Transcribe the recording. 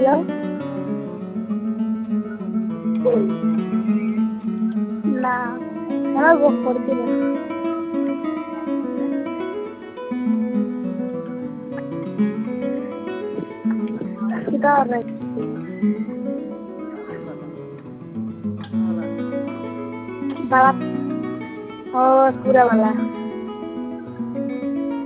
जाओ ना हमारा वो पड़ती है किधर है बड़ा और पूरा वाला